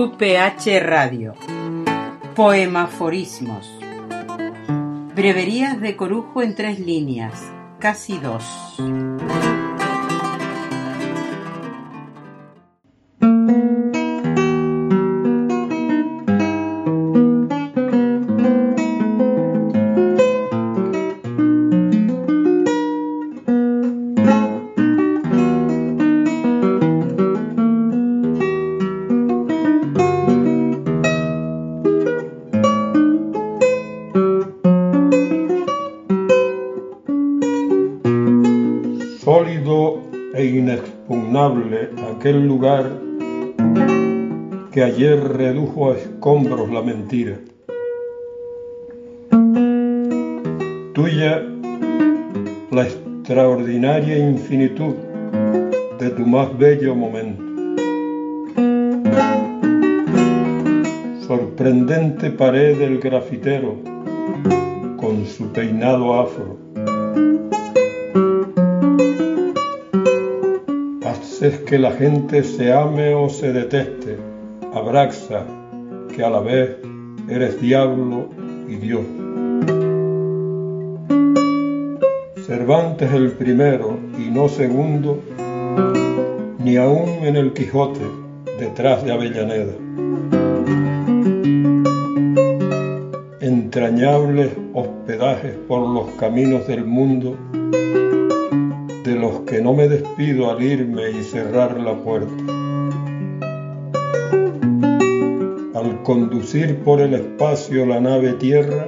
QPH Radio. Poemaforismos. Breverías de Corujo en 3 líneas, casi 2. Sólido e inexpugnable aquel lugar que ayer redujo a escombros la mentira. Tuya la extraordinaria infinitud de tu más bello momento. Sorprendente pared del grafitero con su peinado afro. Haces que la gente se ame o se deteste, Abraxa, que a la vez eres diablo y Dios. Cervantes el primero y no segundo, ni aún en el Quijote detrás de Avellaneda. Entrañables hospedajes por los caminos del mundo, de los que no me despido al irme y cerrar la puerta. Al conducir por el espacio la nave tierra,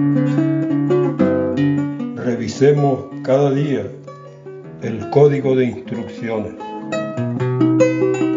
revisemos cada día el código de instrucciones.